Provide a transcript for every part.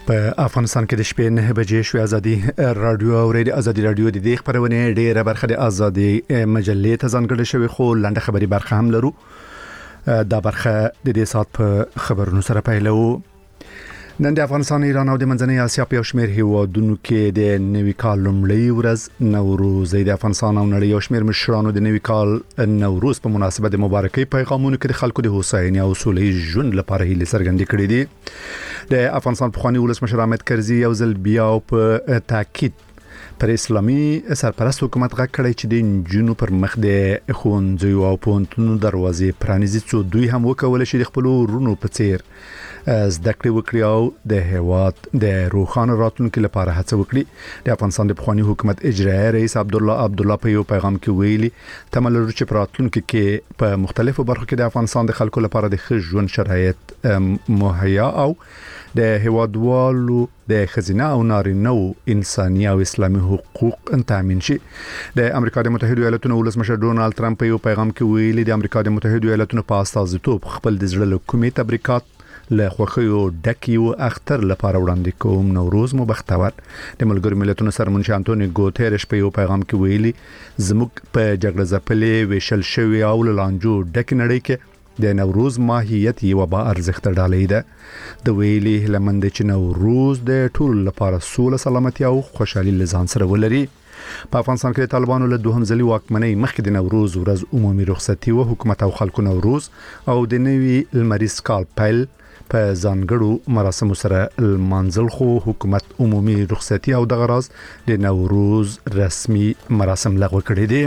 په افغانستان کې د شپې 9 بجې شوې ازادي رادیو او ازادي رادیو د دې خبرونه ډیره برخه د ازادي مجلې ته ځانګړې شوی خو لنډه خبري برخه هم لرو. دا برخه د دې سات په خبرونو سره پیلو. نن د افغانستان، ایران او د منځنۍ اسیا په شمیر هیوادونو کې د نوي کال لومړی ورځ نوروز د افغانستان او نړۍ او شمیر مشرانو د نوي کال نوروز په مناسبت د مبارکۍ پیغامونو کې د خلکو د هوساینې او سولې ژوند لپاره هیله څرګندې کړې دي. د افغانستان پخوانی ولسمشر احمد کرزي یو ځل بیا په تاکید پر اسلامي سرپرست حکومت غږ کړی چې د جنونو پر مخ د ښوونځیو او پوهنتونونو دروازې پرانیزي څو دوی هم وکول شي د خپل ورونو په څیر زده کړې وکړي او د هیواد د روښانه راتلونکي لپاره هڅه وکړي. د افغانستان د پخوانی حکومت اجرایي رئیس عبدالله په یو پیغام کې ویلي تمه لرو چې په راتلونکي کې په مختلفو برخو کې د افغانستان د خلکو لپاره د ښه ژوند شرایط مهیا او د هیوادوالو د خزینه او نارینه انساني او اسلامي حقوق تامین شي. د امریکا د متحده ایالاتونو ولسمشر ډونالد ترامپ په یو پیغام کې ویلي د امریکا د متحده ایالاتونو په استازیتوب خپل د زړه له کومې تبریکات له خوښیو ډکیو اختر لپاره وړاندې کوم. نوروز مو بختور. د ملګرو ملتونو سرمنشي انټونیو ګوتيرش په یو پیغام کې ویلي زموږ په جګړه ځپلې ویشل شوی او لانجو ډک نړۍ کې د نوروز ماهیت یو با ارزښت ډالۍ ده. د ویلي لمند چې نوروز د ټول لپاره سوله، سلامتی او خوشحالي لزان سره ولري. په افغانستان کې طالبانو له دوهم ځلي واکمنۍ مخکې د نوروز ورځ عمومي رخصتي او حکومت او خلکو نوروز او د نوي لمریز کال پیل په ځانګړو مراسمو سره المنزل خو حکومت عمومي رخصتي او د غراز د نوروز رسمي مراسم لغوه کړی دي.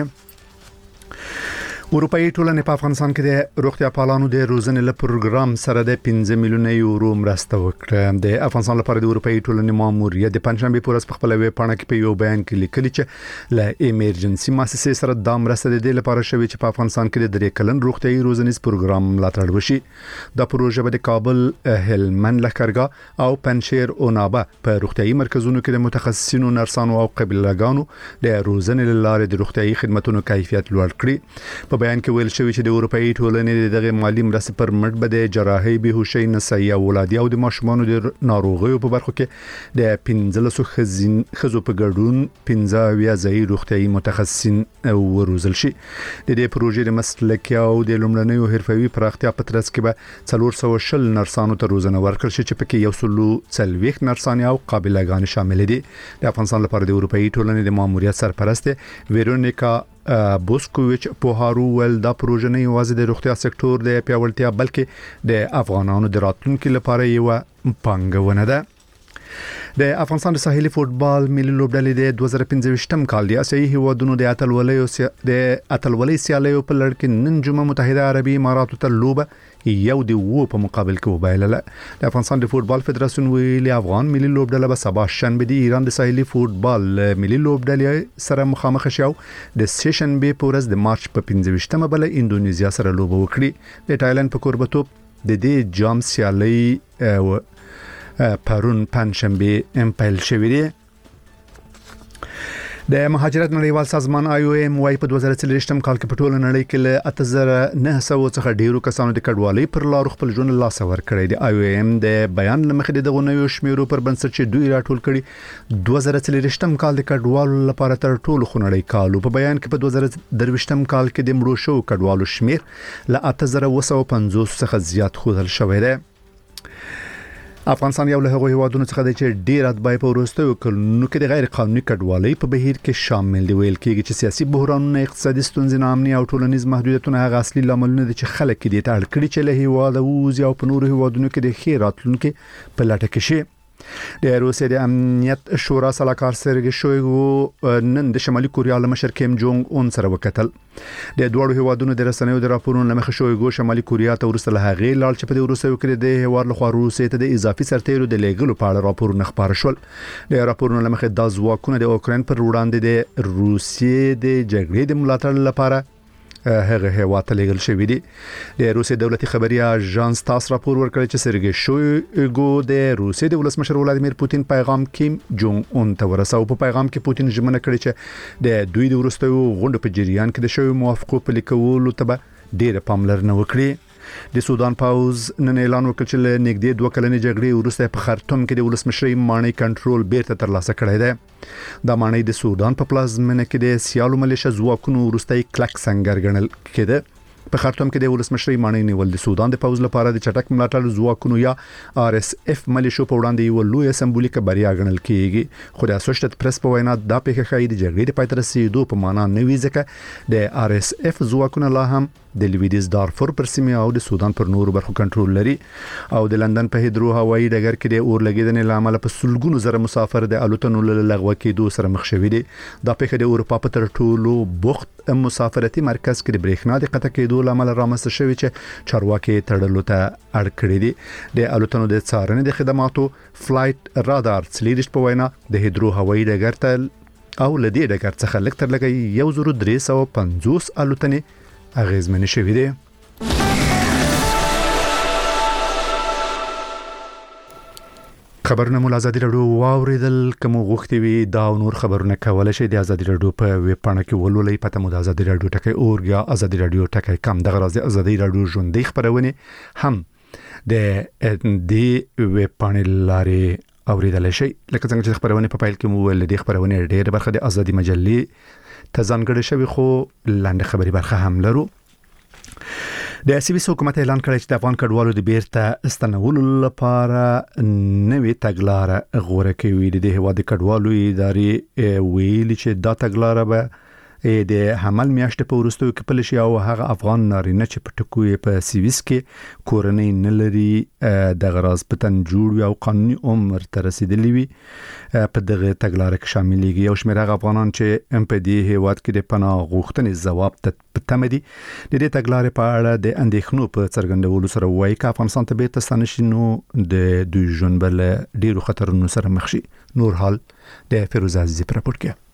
اروپאי ټولنې په افغانستان کې د روغتیا پالانو د روزنې له پروګرام سره د 15 میلیونه یورو مرسته وکړه. د افغانستان لپاره د اروپאי ټولنې ماموریت د پنځشنبه په ورځ په خپل ویب پاڼه کې په یو بیان کې لیکلي چې له ایمرجنسي مؤسسې سره د مرسته د دې لپاره شوی چې په افغانستان کې د 3 کلن روغتیايي روزنیز پروګرام ملاتړ وشي. د پروژه به د کابل، هلمند، لښکرګاه او پنجشیر او نابه په روغتیايي مرکزونو کې د متخصصینو، نرسانو او قبیلهګانو د روزنې لپاره د روغتیايي خدماتو کیفیت لوړ کړي. په بیان کې ویل شوی چې د اروپאי ټولنې دغه مالی مرستې پر مټ به د جراحي، بهوشي، نسایي او ولادي او د ماشومانو د ناروغیو په برخو کې د 15 خزو په ګډون 15 ځای روغتیايي متخصصین وروزل شي. د دې پروژې د مسلکي او د لومړنیو حرفوي پراختیا په ترڅ کې به 420 نرسانو ته روزنه ورکړل شي چې پکې 140 نرسان او قابلهګان شامل دي. د افغانستان لپاره د اروپאי ټولنې د ماموریت سرپرست ویرونیکا بوسکوویچ پوهارو ول دا پروژه نه یوازې د روغتیا سکتور د پیاوړتیا بلکې د افغانانو د راتلونکي لپاره یو پانګونه ده. د افغانستان د ساحلي فوتبال ملي لوبډلې د 2025م کال د اسیایي هیوادونو د اتلولۍ سیالیو په لړ کې نن جمعه متحده عربي اماراتو ته لوبه یو د وو په مقابل کې وبایلله. د افغانستان د فوتبال فدراسیون ویلي افغان ملي لوبډله به سبا شنبه د ایران د ساحلي فوتبال ملي لوبډلې سره مخامخ شي او د سیشنبه په ورځ د مارچ په 15مه بل انډونیزیا سره لوبه وکړي. د تایلند په کوربتوب د دې جام سیالي پرون پنځشنبه پیل شوې ده. د مهاجرت نړیوال سازمان IOM وايي په 2023م کال کې په ټوله نړۍ کې له 8900 څخه ډیرو کسانو د کډوالۍ پر لار خپل ژوند له لاسه ورکړی دی. IOM د بیان لمخې دغه نوو شمیرو پر بنسټ چې دوی راټول کړي 2023م کال د کډوالو لپاره تر ټولو خنړی کالو. په بیان کې په 2023م کال کې د مړو شو کډوالو شمیر له 8950 څخه زیات خوذل شوی دی. افغانستان یو له هغو هیوادونو څخه دی چې ډیر اتباع په وروستیو کلونو کې د غیر قانوني کډوالۍ په بهیر کې شامل دي. ویل کېږي چې سیاسي بحرانونه، اقتصادي ستونزې، ناامني او ټولنیز محدودیتونه هغه اصلي لاملونه دي چې خلک دې ته اړ کړي چې له هیواده ووځي او په نورو هیوادونو کې د ښې راتلونکي په لټه کې شي. د روسیې د امنیت شورا سلاکار سرګي شویګو نن د شمالي کوریا له مشر کیم جونګ اون سره وکتل. د دوړو هیوادونو د رسنیو د راپورونو لمخې شویګو شمالي کوریا ته ورسره له هغې لاړ چې په دې وروستیو کې د هیواد له خوا روسیې ته د اضافي سرتیرو د لېږلو په اړه راپورونه خپاره شول. د راپورونو لمخې د ځواکونو د اوکراین پر وړاندې د روسیې د جګړې د ملاتړ لپاره هغه هیواد ته لېږل شوی دی. د روسیې دولتي خبري اژانس تاس راپور ورکړی چې سرګي شویګو د روسیې د ولسمشر ولادیمیر پوتین پیغام کیم جونګ اون ته ورساو. په پیغام کې پوتین ژمنه کړې چې د دوی د وروستیو غونډو په جریان کې د شوی موافقو په لیکولو ته به ډېر پاملرنه وکړي. د سودان پاوز نن اعلان وکړ چې له نږدې 2 کلنې جګړې وروسته په خرطوم کې د ولسمشرۍ ماڼۍ کنټرول بیرته ترلاسه کړی دی. دا ماڼۍ د سودان په پلازمینه کې د سیالو ملیشه ځواکونو وروستۍ کلک سنگر ګڼل کېده. په خرطوم کې د ولسمشرۍ ماڼۍ نیول د سودان د پاوز لپاره د چټک ملاتړ ځواکونو یا RSF ملیشو په وړاندې یو لوی سمبولیک بریا ګڼل کېږي. خو د اسوسییټډ پریس په وینا دا پیښه ښایي د جګړې د پای ته رسیدو په معنا نه وي ځکه د RSF ځواکونه لا هم د لویدیز دارفور پر سیمه او د سودان پر نورو برخو کنټرول لري. او د لندن په هیدرو هوایي ډګر کې د اور لګیدنې لامل په سلګونو زره مسافر د الوتنو له لغوه کېدو سره مخ شوي دي. دا پیښه د اروپا په تر ټولو بوخت مسافرتي مرکز کې د برېښنا د قطع کېدو لامل رامنځته شوی چې چارواکي تړلو ته اړ کړی دي. د الوتنو د څارنې د خدماتو فلایټ رادار سلیډش په وینا د هیدرو هوایي ډګر ته او لدی ډګر څخه لکټر لګي 1350 الوتنې اغیزمن شوی دی. خبرونه مول ازادي رادیو واوریدل کوم غوښتي وي دا نور خبرونه کولای شي د ازادي رادیو په ویب پاڼه کې ولولئ. پته مو د ازادي رادیو ټکی اور یا ازادي رادیو ټکی کم دغه راز د ازادي رادیو ژوندۍ خبرونه هم د دې ویب پاڼې لارې اوریدل شي. لکه څنګه چې خبرونه په فایل کې مو ول د خبرونه ډېر برخه د ازادي مجلې ته ځانګړې شوی خو لاندې خبري برخه هم لرو. د سیویس حکومت اعلان کړی چې د افغان کډوالو د بیرته استنولو لپاره نوې تګلارې غوړه کوي. د هیواد کډوالو ادارې ویلي چې دا تګلارې به د حمل میاشتې په وروستیو کې پلی شي او هغه افغان نارینه چې په ټکوي په سیویس کې کورنۍ نه لري د غراض په تن جوړ او قانوني عمر ته رسیدلی وي په دغه تګلارې کې شاملېږي. یو شمېر هغه افغانان چې په دې هیواد کې د پناه غوښتنې ځواب ته تمه دي د دې تګلارې په اړه د اندېښنو په څرګندولو سره وایي چې افغانستان ته بیرته ستانه شي نو د دوی ژوند بل ډیرو خطرونو سره مخ شي. نور حال د فیروز عزیزی پر راپور کې.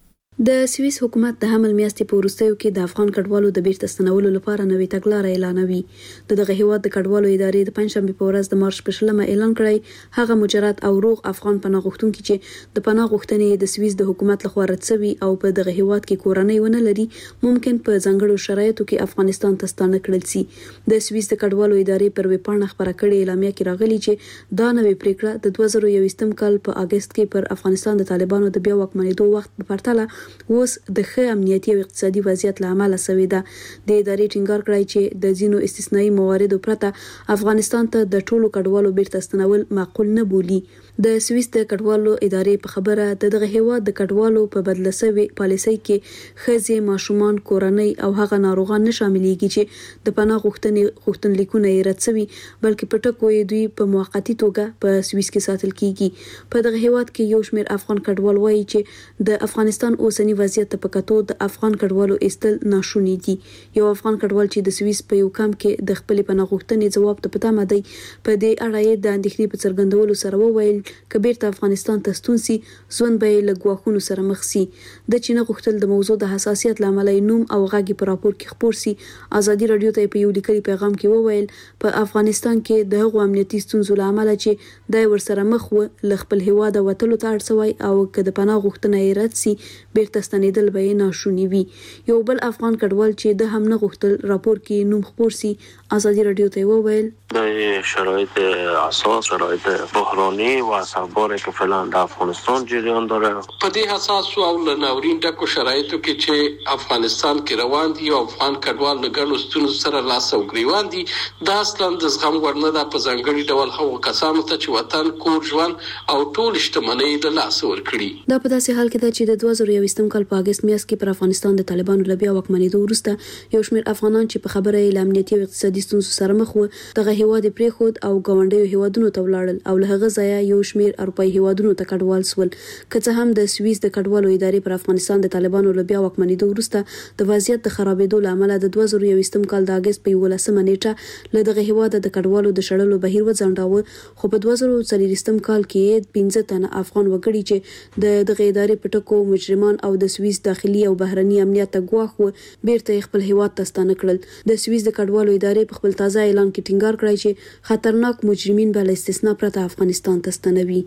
د سویس حکومت د حمل میاشتې په وروستیو کې د افغان کډوالو د بیرته ستنولو لپاره نوې تګلارې اعلانوي. دغه هیواد د کډوالو ادارې د پنځشنبه په ورځ د مارچ په 20 اعلان کړی هغه مجرد او روغ افغان پناه غوښتونکي چې د پناه غوښتنې د سویس د حکومت لخوا رد شوي او په دغه هیواد کې کورنۍ ونه لري ممکن په ځانګړو شرایطو کې افغانستان ته ستانه کړل شي. د سویس د کډوالو ادارې پر ویب پاڼه خبره کړې اعلامیه کې راغلي چې دا نوې پریکړه د 2021 کال په اگست کې پر افغانستان د طالبانو د بیا واکمنېدو وخت په پرتله اوس د ښه امنیتي او اقتصادي وضعیت لامل شوی ده. د ادارې ټینګار کړی چې د ځینو استثنایی مواردو پرته افغانستان ته د ټولو کډوالو بیرته ستنول معقول نه بولي. د سویس د کډوالو ادارې په خبره دغه هیواد د کډوالو په بدله شوی پالیسۍ کې ښځې ماشومان کورنۍ او هغه ناروغان نه شاملېږي چې د پناه غوښتنلیکونه یې رد شوي بلکې په ټکو یې دوی په موقتی توګه په سویس کې ساتل کیږي. په دغه هیواد کې یو شمېر افغان کډوال وایي چې د افغانستان اوسنی وضعیت په کتو د افغان کډوالو ایستل ناشونی دي. یو افغان کډوال چې د سویس په یو کمپ کې د خپل پناه غوښتنې ځواب ته پته مده په دې اړه یې د اندېښنې په څرګندولو سره وویل کبیرته افغانستان ته ستون سي ژوند به له ګواښونو سره مخ سي. د چین غوښتل د موضوع د حساسیت لامل نوم او غږی په راپور کې خبر سي. ازادي رادیو ته په یو لیکلي پیغام کې وویل په افغانستان کې د هغو امنیتي ستونزو لامل چې د ورسره مخ و ل خپل هیواد وتلو ته اړسوي او که د پناه غوښتنه یې رد سي بیرته ستنېدل به ناشونی وي. یو بل افغان کډوال چې د هم نه غوښتل راپور کې نوم خبر سي ازادي رادیو ته وویل د شرایط اساس شرایط بحرانی و اثرباری که فعلا در افغانستان جریان داره په دې اساس او لناورین ډکو شرایطو کې چې افغانستان کې روان دي او افغان کډوال له ګڼو ستونزو سره لاس او ګریوان دي دا اصلا د زغم وړ نه ده په ځانګړي ډول هغو کسانو ته چې وطن کور ژوند او ټول شتمنۍ له لاسه ورکړي. دا په داسې حال کې ده چې د 2021 کال په اگست میاشت کې پر افغانستان د طالبانو له بیا واکمنېدو وروسته یو شمېر افغانان چې په خبره یې امنیتي او اقتصادي ستونزو سره مخ وو دغه هیواد پرېښود او ګاونډیو هیوادونو ته ولاړل او له هغه ځایه یو شمېر اروپایي هیوادونو ته کډوال سول. که څه هم د سویس د کډوالو ادارې پر افغانستان د طالبانو له بیا واکمنېدو وروسته د وضعیت د خرابېدو له امله د 2021 کال د اگست په 11 نیټه له دغه هیواد د کډوالو د شړلو بهیر وځنډاوه خو په 2024 کال کې 15 تنه افغان وګړي چې د دغه ادارې په ټکو مجرمان او د سویس داخلي او بهرني امنیت ته ګواښ و بیرته خپل هیواد ته ستانه کړل. د سویس د کډوالو ادارې په خپل تازه اعلان کې ټینګار کړی چې خطرناک مجرمین بل استثناء پرته افغانستان ته ستنوي.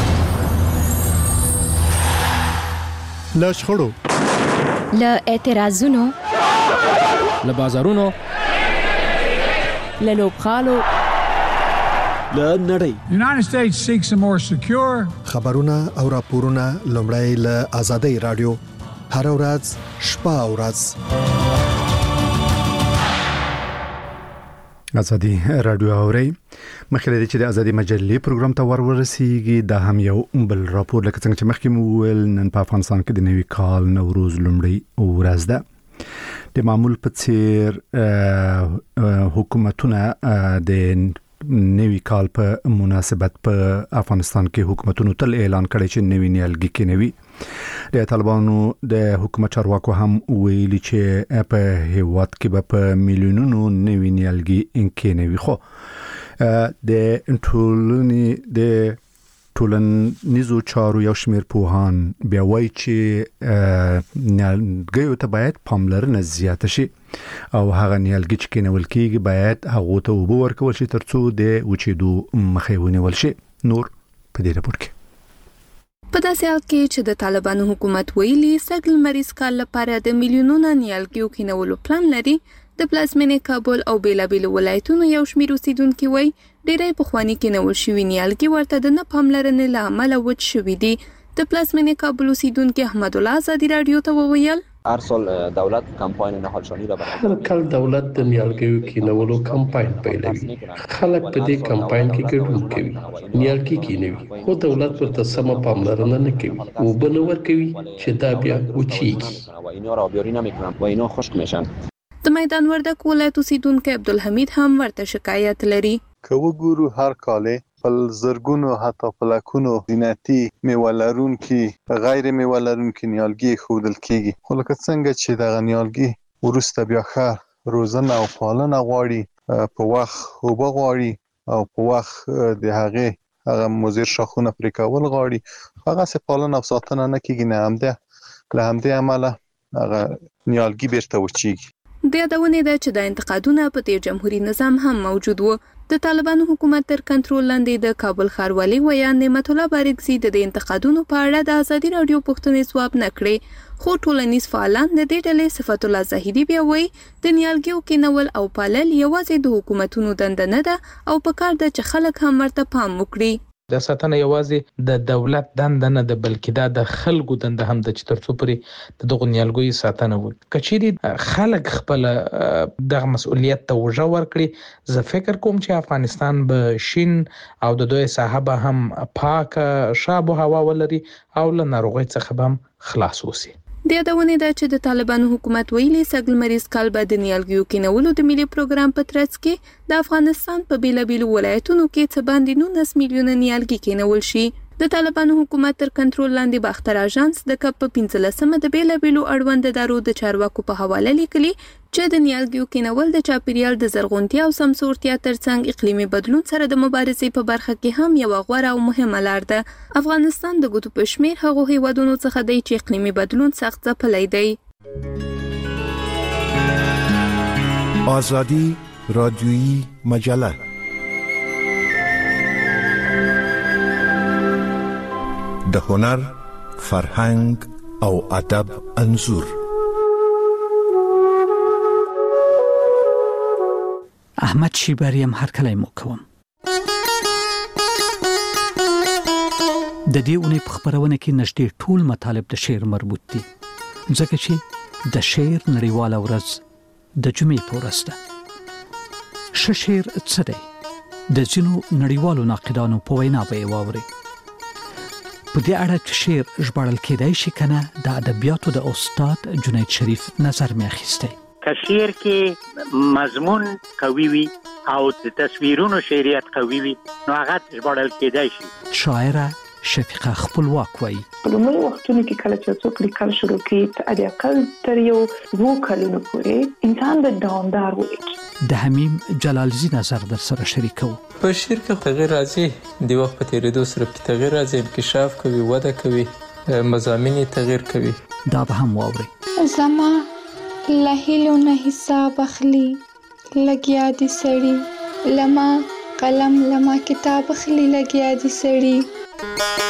له شخړو له اعتراضونو له بازارونو له لوبغالو له نړۍ. United States seeks a more secure خبرونه او راپورونه لومړی له آزادۍ رادیو هر ورځ شپه او ورځ. ازادي رادیو اوري مخکې د چې د ازادي مجلې پروګرام ته ورسیږي دا هم یو بل راپور لکه څنګه چې مخکې مو ویل نن په افغانستان کې د نوي کال نوروز لومړی ورځ ده. د معمول په څیر حکومتونه د نوي کال په مناسبت په افغانستان کې حکومتونو تل اعلان کړی چې نوي نیالګي کې نوي د طالبانو د حکومت چارواکو هم ویلي چې په هیواد کې به په میلیونونو نوي نیالګي کې نوي خو د ټولنیزو چارو یو شمېر پوهان بیا وایي چې نیالګیو ته باید پاملرنه زیاته شي او هغه نیالګي چې کېنول کېږي باید هغو ته اوبه ورکول شي ترڅو د وچېدو مخه ونیول شي. نور په دې راپور کې په داسې حال کې چې د طالبانو حکومت ویلي سږ لمریز کال لپاره د میلیونونو نیالګیو کېنولو پلان لري، د پلازمینې کابل او بیلابیلو ولایتونو یو شمېر اوسیدونکي وایي ډېری پخواني کېنول شوي نیالګي ورته د نه پاملرنې له امله وچ شوي دي. د پلازمینې کابل اوسیدونکي احمد الله ازادي رادیو ته وویل هر سال دولت کمپاین نهالشانی را برای هر کال دولت د نیالګیو کېنولو کمپاین پیلوي. خلک په دې کمپاین کې ګډون کوي، نیالګي کېنوي، خو دولت ورته سمه پاملرنه نه کوي او بل ورکوي چې دا بیا وچیږي و اینا را آبیاری نمیکنن و اینا خشک میشن. د میدان وردک ولایت اوسیدونکی عبدالحمید هم ورته شکایت لري. که وګورو هر کال په زرګونو حتی په لکونو زینتي میوه لرونکي غیر میوه لرونکي نیالګي ښودل کېږي، خو لکه څنګه چې دغه نیالګي وروسته بیا ښه روزنه او پالنه غواړي، په وخت اوبه غواړي او په وخت د هغه مضر شاخونه پرې کول غواړي، هغسې پالنه او ساتنه نه کېږي، نه له همدې امله هغه نیالګي بیرته وچیږي. د یادونې ده چې د انتقادونه په تیر جمهوریت نظام هم موجود و. د طالبانو حکومت تر کنټرول لاندې د کابل ښاروالي ویان نعمت الله بارکزي د انتقادونو په اړه د ازادي رادیو پوښتنې ځواب نه کړې، خو ټولنیز فعالان د دې ډلې صفت الله زاهدي بیا وایي د نیالګیو کېنول او پالل یوازې د حکومتونو دنده نه ده او پکار ده چې خلک هم ورته پام وکړي. د ساتنه یوازې د دولت دنده نه ده بلکې دا د خلکو دنده هم ده چې ترڅو پرې د دغو نیالګیو ساتنه وکړي. که چیرې خلک خپل دغه مسؤلیت ته وژه ورکړي، زه فکر کوم چې افغانستان به شین او د دوی ساحه به هم پاکه ښه آب و هوا ولري او له ناروغۍ څخه به هم خلاص اوسي. د یادونې ده چې د طالبانو حکومت ویلي سږ لمریز کال به د نیالګیو کېنولو د ملي پروګرام په ترڅ کې د افغانستان په بیلابیلو ولایتونو کې څه باندې 19 میلیونه نیالګي کېنول شي. د طالبانو حکومت تر کنټرول لاندې باختر اژانس د کپ په 15مه د بیلابیلو اړوند ادارو د چارواکو په حواله لیکلي چې د نیالګیو کېنول د چاپیریال د زرغونتیا او سمسورتیا ترڅنګ اقلیمي بدلون سره د مبارزې په برخه کې هم یو غوره او مهمه لار ده. افغانستان د ګوتو په شمیر هغو هیوادونو څخه دی چې اقلیمي بدلون سخت ځپلی دی. آزادی رادیویی مجله د هنر، فرهنګ او ادب انځور. احمد شیبریم هر کله مو کوم. د دې اونۍ په خبرونه کې نږدې ټول مطالب د شعر مربوط دي، ځکه چې د شعر نړیواله ورځ د جمعې په ورځ ده. ښه شعر څه دی؟ د ځینو نړیوالو ناقدانو په وینا به یې واورئ. په دې اړه چې شعر ژباړل کېدای شي که نه، د ادبیاتو د استاد جنید شریف نظر مې اخیستی. که شعر کې مضمون قوي وي او د تصویرونو شعریت قوي وي نو هغه ژباړل کېدای شي. شاعره شفیقه خپلواک وایي په لومړي وختونو کې کله چې څوک لیکل شروع کړي د اقل تر یو 2 کلونو پورې انسان د دوامدار ولیکي. د حمیم جلالزی نظر در سره شریکو. په شعر کې تغیر راځي، د وخت په تیریدو سره تغیر راځي، انکشاف کوي، وده کوي، مضامین تغیر کوي. دا به هم واوري. زما لهیلو نه حساب اخلي لګیا دي سړی، لما قلم لما کتاب اخلي لګیا دي سړی.